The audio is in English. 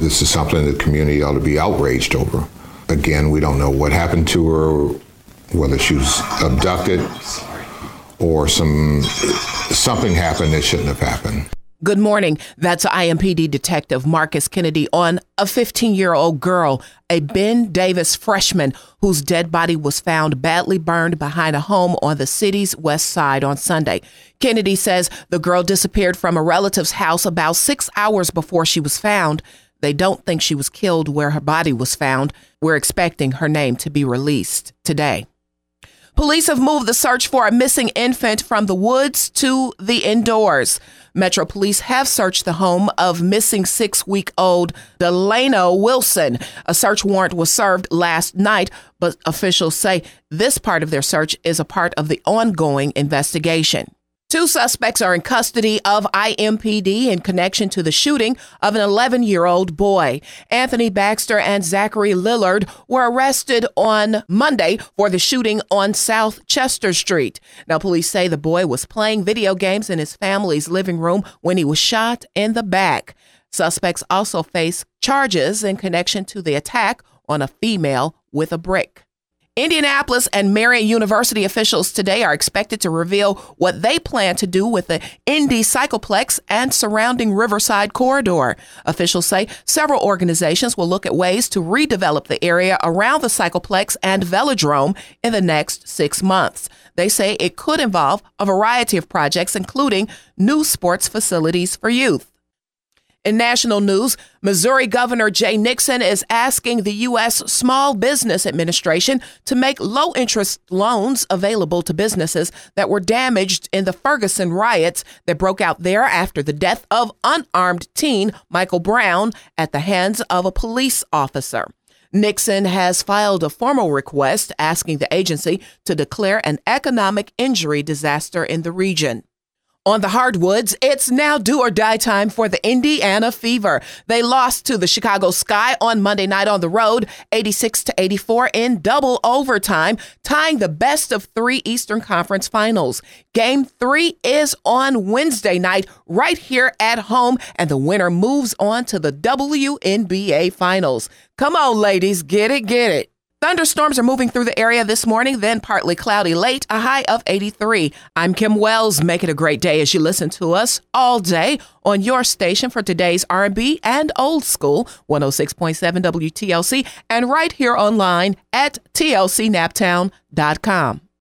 This is something the community ought to be outraged over. Again, we don't know what happened to her, whether she was abducted or something happened that shouldn't have happened. Good morning. That's IMPD Detective Marcus Kennedy on a 15-year-old girl, a Ben Davis freshman whose dead body was found badly burned behind a home on the city's west side on Sunday. Kennedy says the girl disappeared from a relative's house about 6 hours before she was found. They don't think she was killed where her body was found. We're expecting her name to be released today. Police have moved the search for a missing infant from the woods to the indoors. Metro Police have searched the home of missing 6-week-old Delano Wilson. A search warrant was served last night, but officials say this part of their search is a part of the ongoing investigation. 2 suspects are in custody of IMPD in connection to the shooting of an 11-year-old boy. Anthony Baxter and Zachary Lillard were arrested on Monday for the shooting on South Chester Street. Now, police say the boy was playing video games in his family's living room when he was shot in the back. Suspects also face charges in connection to the attack on a female with a brick. Indianapolis and Marian University officials today are expected to reveal what they plan to do with the Indy Cycleplex and surrounding Riverside corridor. Officials say several organizations will look at ways to redevelop the area around the Cycleplex and Velodrome in the next 6 months. They say it could involve a variety of projects, including new sports facilities for youth. In national news, Missouri Governor Jay Nixon is asking the U.S. Small Business Administration to make low-interest loans available to businesses that were damaged in the Ferguson riots that broke out there after the death of unarmed teen Michael Brown at the hands of a police officer. Nixon has filed a formal request asking the agency to declare an economic injury disaster in the region. On the hardwoods, it's now do or die time for the Indiana Fever. They lost to the Chicago Sky on Monday night on the road, 86-84 in double overtime, tying the best of 3 Eastern Conference finals. Game 3 is on Wednesday night right here at home, and the winner moves on to the WNBA finals. Come on, ladies, get it, get it. Thunderstorms are moving through the area this morning, then partly cloudy late, a high of 83. I'm Kim Wells. Make it a great day as you listen to us all day on your station for today's R&B and old school, 106.7 WTLC, and right here online at tlcnaptown.com.